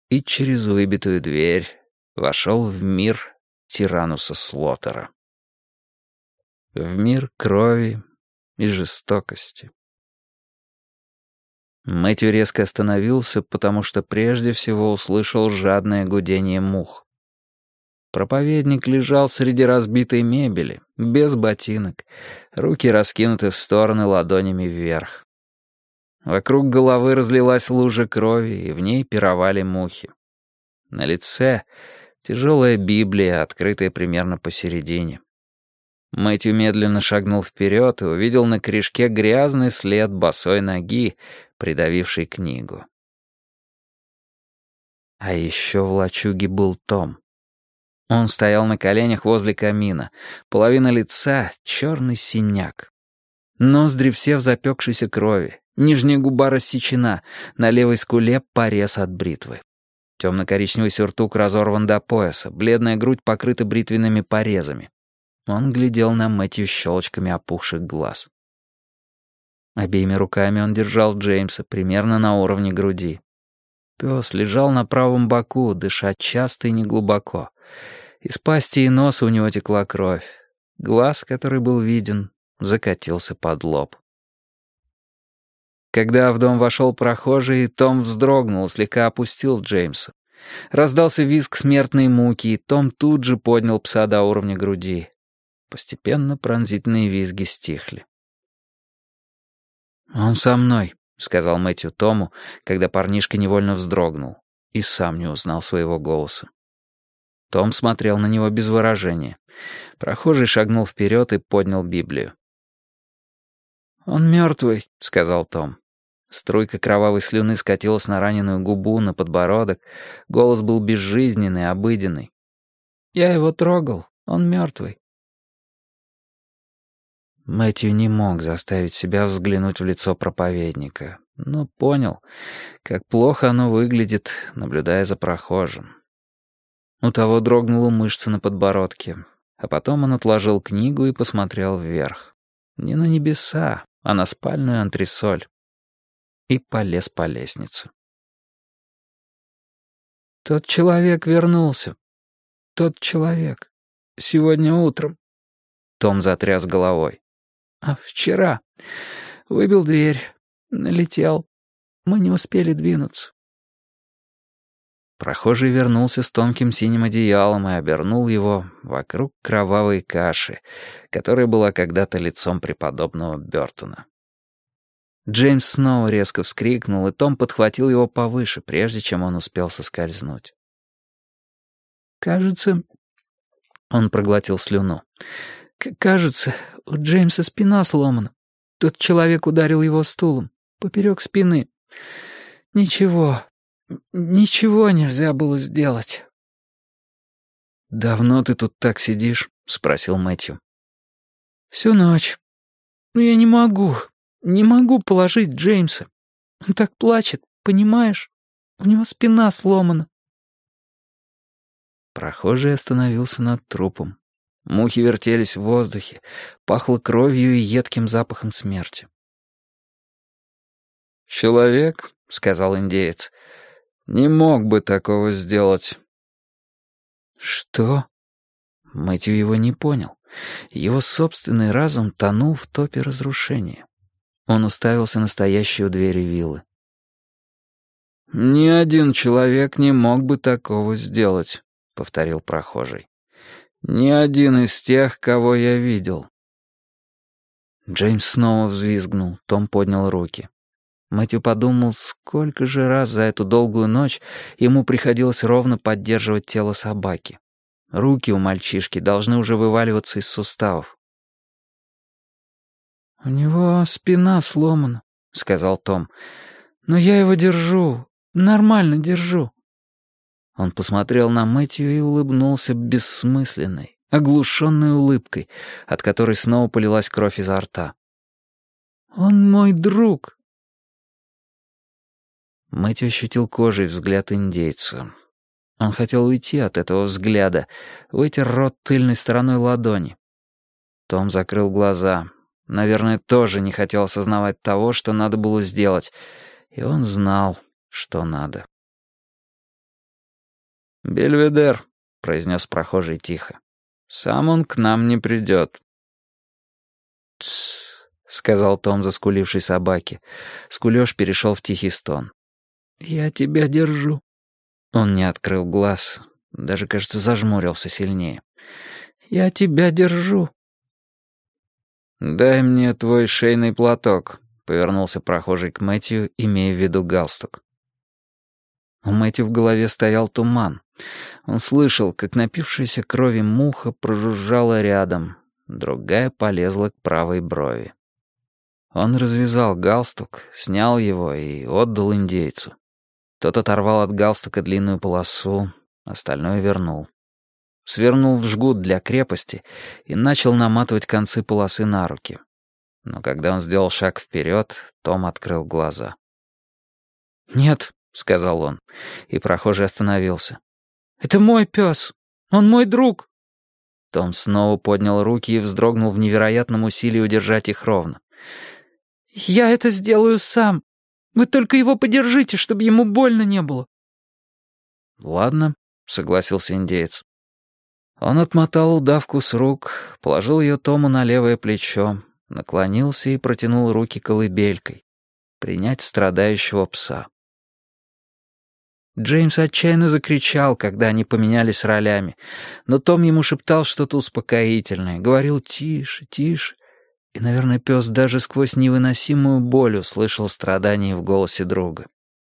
и через выбитую дверь вошел в мир Тирануса Слоттера. В мир крови и жестокости. Мэтью резко остановился, потому что прежде всего услышал жадное гудение мух. Проповедник лежал среди разбитой мебели, без ботинок, руки раскинуты в стороны ладонями вверх. Вокруг головы разлилась лужа крови, и в ней пировали мухи. На лице тяжелая Библия, открытая примерно посередине. Мэтью медленно шагнул вперед и увидел на корешке грязный след босой ноги, придавивший книгу. А еще в лачуге был Том. Он стоял на коленях возле камина, половина лица — черный синяк. Ноздри все в запекшейся крови, нижняя губа рассечена, на левой скуле порез от бритвы. Темно-коричневый сюртук разорван до пояса, бледная грудь покрыта бритвенными порезами. Он глядел на Мэтью щелочками опухших глаз. Обеими руками он держал Джеймса примерно на уровне груди. Пес лежал на правом боку, дыша часто и неглубоко. Из пасти и носа у него текла кровь. Глаз, который был виден, закатился под лоб. Когда в дом вошел прохожий, Том вздрогнул, слегка опустил Джеймса. Раздался визг смертной муки, и Том тут же поднял пса до уровня груди. Постепенно пронзительные визги стихли. «Он со мной», — сказал Мэтью Тому, когда парнишка невольно вздрогнул и сам не узнал своего голоса. Том смотрел на него без выражения. Прохожий шагнул вперед и поднял Библию. «Он мертвый», — сказал Том. Струйка кровавой слюны скатилась на раненую губу, на подбородок. Голос был безжизненный, обыденный. «Я его трогал. Он мертвый». Мэтью не мог заставить себя взглянуть в лицо проповедника, но понял, как плохо оно выглядит, наблюдая за прохожим. У того дрогнула мышца на подбородке, а потом он отложил книгу и посмотрел вверх. Не на небеса, а на спальную антресоль. И полез по лестнице. «Тот человек вернулся. Тот человек. Сегодня утром». Том затряс головой. «А вчера. Выбил дверь. Налетел. Мы не успели двинуться». Прохожий вернулся с тонким синим одеялом и обернул его вокруг кровавой каши, которая была когда-то лицом преподобного Бёртона. Джеймс снова резко вскрикнул, и Том подхватил его повыше, прежде чем он успел соскользнуть. «Кажется...» — он проглотил слюну. «Кажется, у Джеймса спина сломана. Тот человек ударил его стулом, поперек спины. Ничего нельзя было сделать». «Давно ты тут так сидишь?» — спросил Мэтью. «Всю ночь. Но я не могу положить Джеймса. Он так плачет, понимаешь? У него спина сломана». Прохожий остановился над трупом. Мухи вертелись в воздухе, пахло кровью и едким запахом смерти. «Человек, — сказал индеец, — не мог бы такого сделать». «Что?» Мэтью его не понял. Его собственный разум тонул в топе разрушения. Он уставился на стоящую у двери виллы. «Ни один человек не мог бы такого сделать», — повторил прохожий. «Ни один из тех, кого я видел». Джеймс снова взвизгнул, Том поднял руки. Мэтью подумал, сколько же раз за эту долгую ночь ему приходилось ровно поддерживать тело собаки. Руки у мальчишки должны уже вываливаться из суставов. «У него спина сломана», — сказал Том. «Но я его держу, нормально держу». Он посмотрел на Мэтью и улыбнулся бессмысленной, оглушенной улыбкой, от которой снова полилась кровь изо рта. «Он мой друг». Мэтью ощутил кожей взгляд индейца. Он хотел уйти от этого взгляда, вытер рот тыльной стороной ладони. Том закрыл глаза. Наверное, тоже не хотел осознавать того, что надо было сделать, и он знал, что надо. «Бельведер», — произнес прохожий тихо. «Сам он к нам не придет». «Тссс», — сказал Том заскулившей собаке. Скулёж перешел в тихий стон. «Я тебя держу». Он не открыл глаз, даже, кажется, зажмурился сильнее. «Я тебя держу». «Дай мне твой шейный платок», — повернулся прохожий к Мэтью, имея в виду галстук. У Мэтью в голове стоял туман. Он слышал, как напившаяся крови муха прожужжала рядом, другая полезла к правой брови. Он развязал галстук, снял его и отдал индейцу. Тот оторвал от галстука длинную полосу, остальное вернул. Свернул в жгут для крепости и начал наматывать концы полосы на руки. Но когда он сделал шаг вперед, Том открыл глаза. «Нет», — сказал он, и прохожий остановился. «Это мой пес. Он мой друг». Том снова поднял руки и вздрогнул в невероятном усилии удержать их ровно. «Я это сделаю сам. Вы только его подержите, чтобы ему больно не было». «Ладно», — согласился индеец. Он отмотал удавку с рук, положил ее Тому на левое плечо, наклонился и протянул руки колыбелькой. Принять страдающего пса. Джеймс отчаянно закричал, когда они поменялись ролями, но Том ему шептал что-то успокоительное, говорил «тише, тише», и, наверное, пес даже сквозь невыносимую боль услышал страдания в голосе друга.